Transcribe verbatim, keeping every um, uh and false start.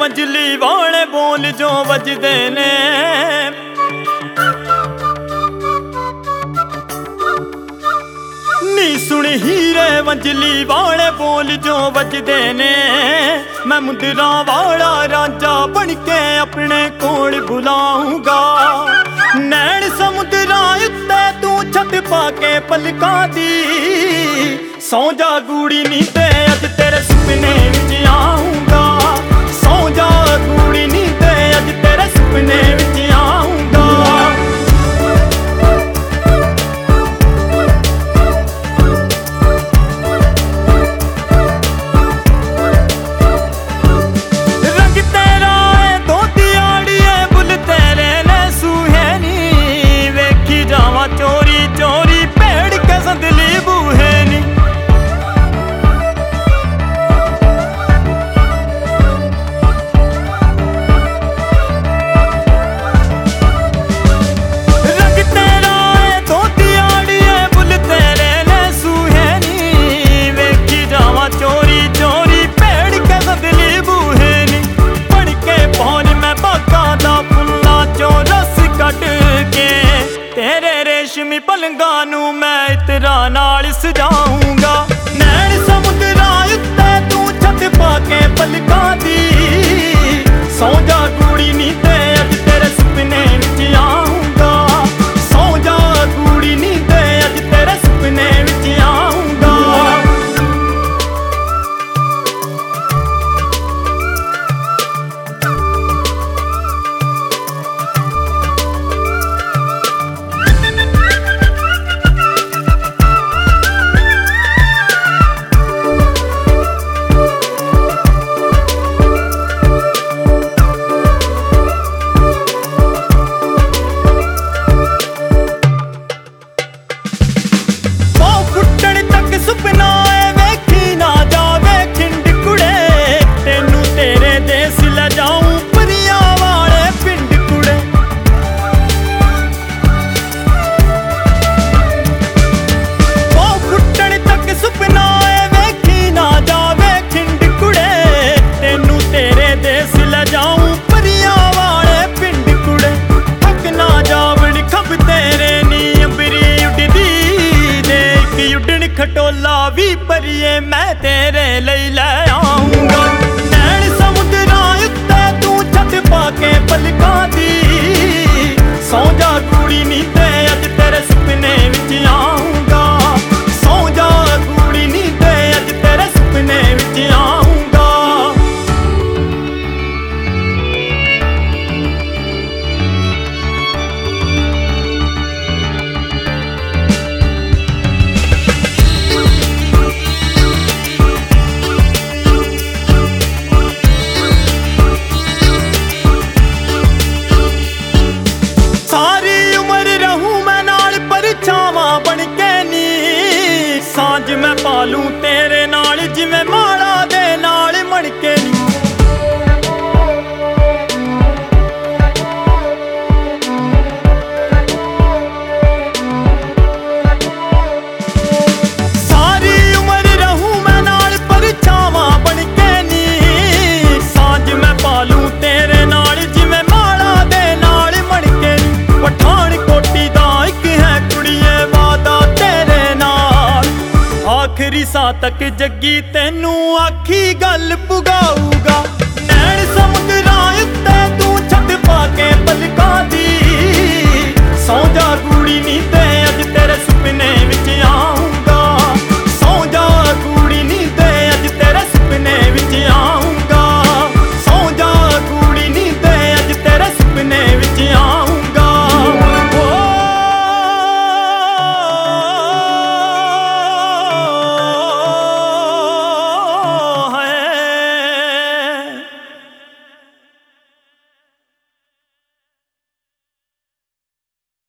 मंजली वाले बोल जो वजदे ने। नी सुन हीरे मंजली वाले बोल जो वजदे ने। मैं मुंदरा वाला राजा बन के अपने कोल बुलाऊंगा। नैन समुद्रा उत्ते तू छत पाके पलकां दी। सौ जा गूड़ी नी ते अज तेरे सुपने विच आऊंगा। सौ जा गूड़ी नी ते अज तेरे सुपने विच आऊंगा। रंग तेरा है धोती आड़ी है बुल तेरे ने सूहे नी। वेखी जावा चोरी चोरी भेड़ के संदली बूहे नी। रेशमी पलंगा नू मैं इतरा नाल सजाऊंगा। नैन समुद्रा उत्ते तू छत पाके पलकां दी। सौ जा गूड़ी नी ते अज तेरे सुपने विच आऊंगा। सौ जा गूड़ी नी ते अज तेरे सुपने विच आऊंगा। खटोला भी परिए मैं तेरे लई लै आऊंगा। नैन समुद्रा उत्ते तू छत पाके पलकां दी। सौ जा गूड़ी नी ते अज तेरे सुपने विच आऊंगा। सौ जा गूड़ी नी ते अज तेरे सुपने विच आऊंगा। सांझ मैं पालूं तेरे नाल जिवें माला दे नाल मणके नी। सारी उम्र रहूं मैं नाल परछावां बनके नी। सांझ मैं पालूं तेरे नाल जिवें माला दे नाल मणके नी। पठानकोटी दा इक है कुड़िए वादा तेरे नाल। आखिरी साह तक जग्गी तेनू आखी गल पुगाऊ।